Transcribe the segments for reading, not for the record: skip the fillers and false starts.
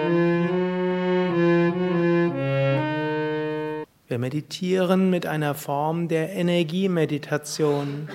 Wir meditieren mit einer Form der Energiemeditation.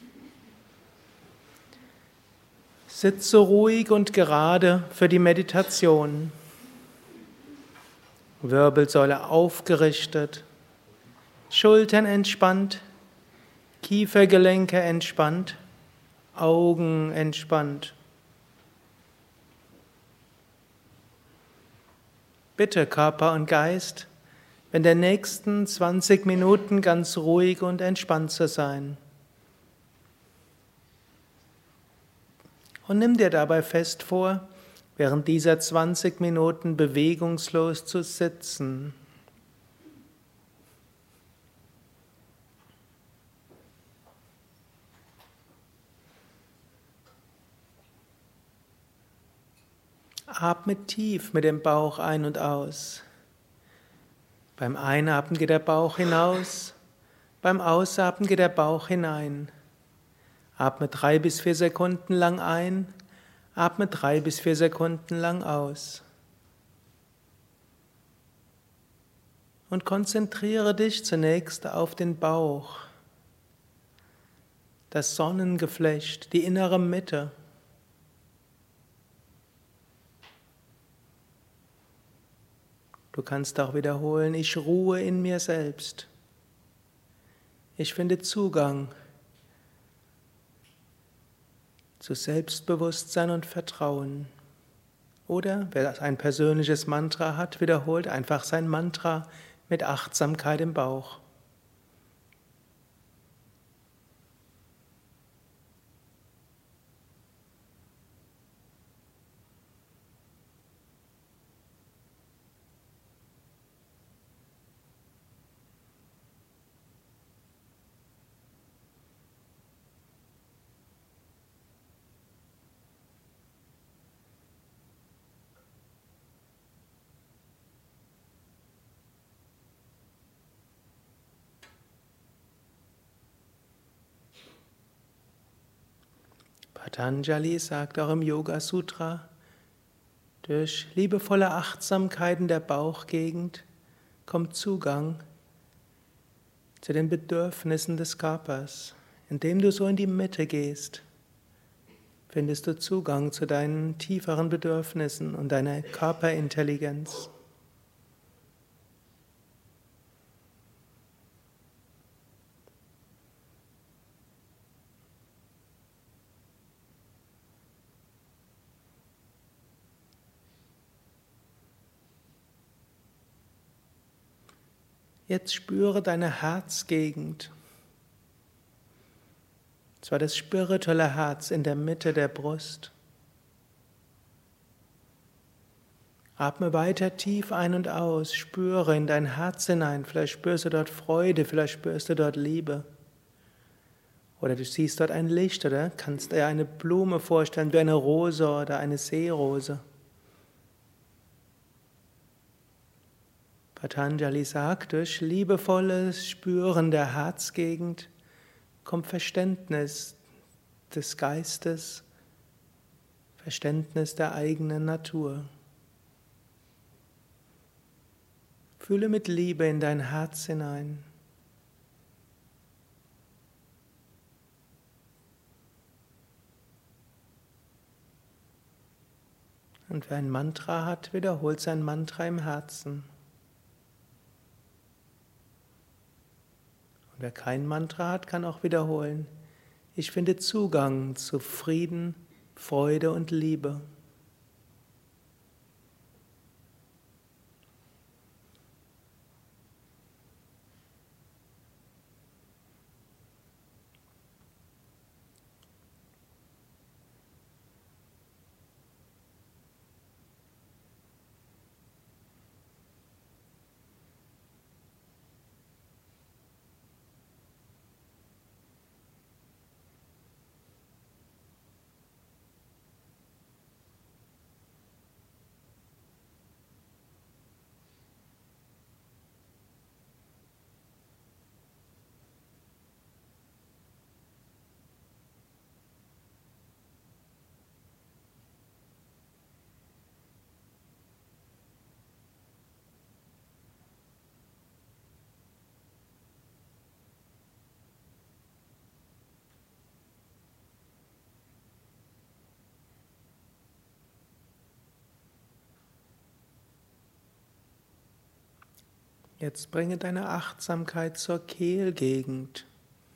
Sitze ruhig und gerade für die Meditation. Wirbelsäule aufgerichtet, Schultern entspannt, Kiefergelenke entspannt, Augen entspannt. Bitte Körper und Geist, in den nächsten 20 Minuten ganz ruhig und entspannt zu sein. Und nimm dir dabei fest vor, während dieser 20 Minuten bewegungslos zu sitzen. Atme tief mit dem Bauch ein und aus. Beim Einatmen geht der Bauch hinaus, beim Ausatmen geht der Bauch hinein. Atme 3 bis 4 Sekunden lang ein, atme 3 bis 4 Sekunden lang aus. Und konzentriere dich zunächst auf den Bauch, das Sonnengeflecht, die innere Mitte. Du kannst auch wiederholen, ich ruhe in mir selbst. Ich finde Zugang zu Selbstbewusstsein und Vertrauen. Oder wer ein persönliches Mantra hat, wiederholt einfach sein Mantra mit Achtsamkeit im Bauch. Patanjali sagt auch im Yoga Sutra, durch liebevolle Achtsamkeit in der Bauchgegend kommt Zugang zu den Bedürfnissen des Körpers. Indem du so in die Mitte gehst, findest du Zugang zu deinen tieferen Bedürfnissen und deiner Körperintelligenz. Jetzt spüre deine Herzgegend. Und zwar das spirituelle Herz in der Mitte der Brust. Atme weiter tief ein und aus, spüre in dein Herz hinein. Vielleicht spürst du dort Freude, vielleicht spürst du dort Liebe. Oder du siehst dort ein Licht oder kannst dir eine Blume vorstellen, wie eine Rose oder eine Seerose. Patanjali sagt, durch liebevolles Spüren der Herzgegend kommt Verständnis des Geistes, Verständnis der eigenen Natur. Fühle mit Liebe in dein Herz hinein. Und wer ein Mantra hat, wiederholt sein Mantra im Herzen. Und wer kein Mantra hat, kann auch wiederholen. Ich finde Zugang zu Frieden, Freude und Liebe. Jetzt bringe deine Achtsamkeit zur Kehlgegend.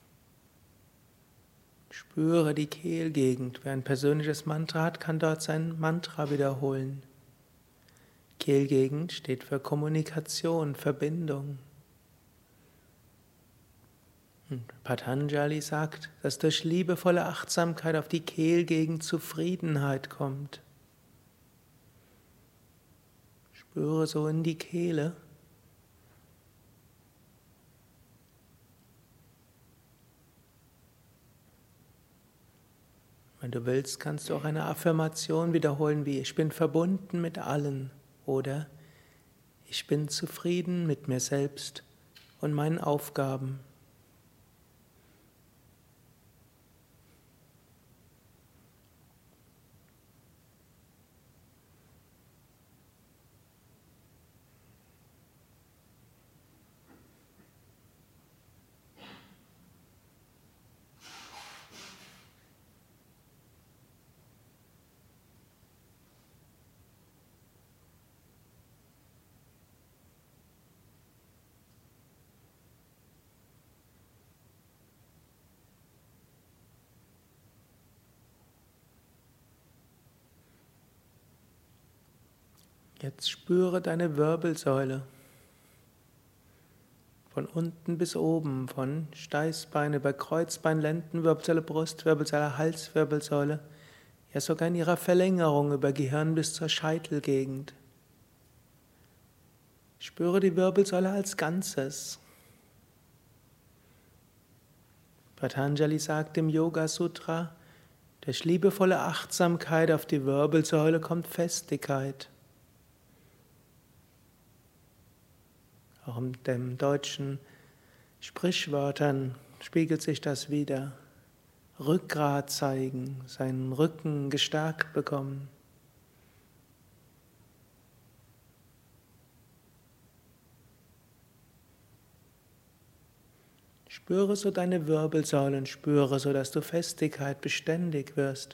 Spüre die Kehlgegend. Wer ein persönliches Mantra hat, kann dort sein Mantra wiederholen. Kehlgegend steht für Kommunikation, Verbindung. Und Patanjali sagt, dass durch liebevolle Achtsamkeit auf die Kehlgegend Zufriedenheit kommt. Spüre so in die Kehle. Wenn du willst, kannst du auch eine Affirmation wiederholen wie ich bin verbunden mit allen oder ich bin zufrieden mit mir selbst und meinen Aufgaben. Jetzt spüre deine Wirbelsäule. Von unten bis oben, von Steißbein über Kreuzbein, Lendenwirbelsäule, Brustwirbelsäule, Halswirbelsäule, ja sogar in ihrer Verlängerung über Gehirn bis zur Scheitelgegend. Spüre die Wirbelsäule als Ganzes. Patanjali sagt im Yoga Sutra, durch liebevolle Achtsamkeit auf die Wirbelsäule kommt Festigkeit. Auch in den deutschen Sprichwörtern spiegelt sich das wider. Rückgrat zeigen, seinen Rücken gestärkt bekommen. Spüre so deine Wirbelsäulen, spüre so, dass du Festigkeit beständig wirst.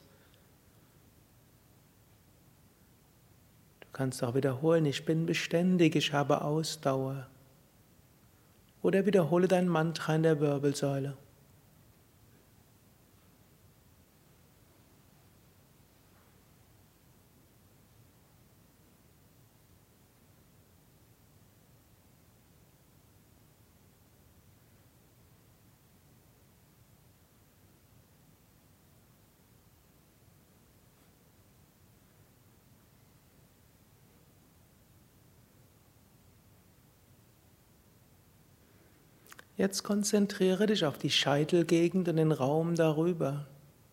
Du kannst auch wiederholen, ich bin beständig, ich habe Ausdauer. Oder wiederhole dein Mantra in der Wirbelsäule. Jetzt konzentriere dich auf die Scheitelgegend und den Raum darüber.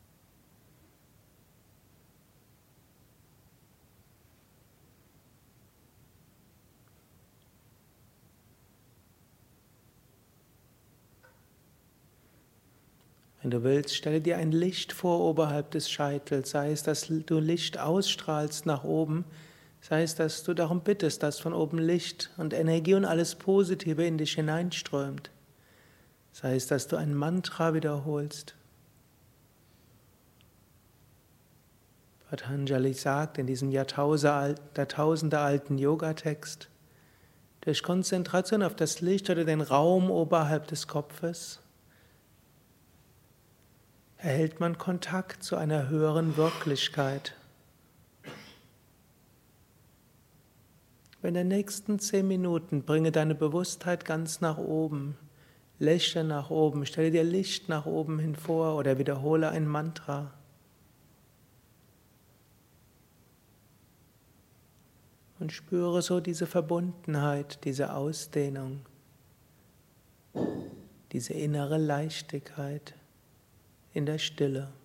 Wenn du willst, stelle dir ein Licht vor oberhalb des Scheitels, sei es, dass du Licht ausstrahlst nach oben, sei es, dass du darum bittest, dass von oben Licht und Energie und alles Positive in dich hineinströmt. Sei es, dass du ein Mantra wiederholst. Patanjali sagt in diesem jahrtausendealten Yogatext, durch Konzentration auf das Licht oder den Raum oberhalb des Kopfes erhält man Kontakt zu einer höheren Wirklichkeit. In den nächsten 10 Minuten bringe deine Bewusstheit ganz nach oben. Lächle nach oben, stelle dir Licht nach oben hin vor oder wiederhole ein Mantra. Und spüre so diese Verbundenheit, diese Ausdehnung, diese innere Leichtigkeit in der Stille.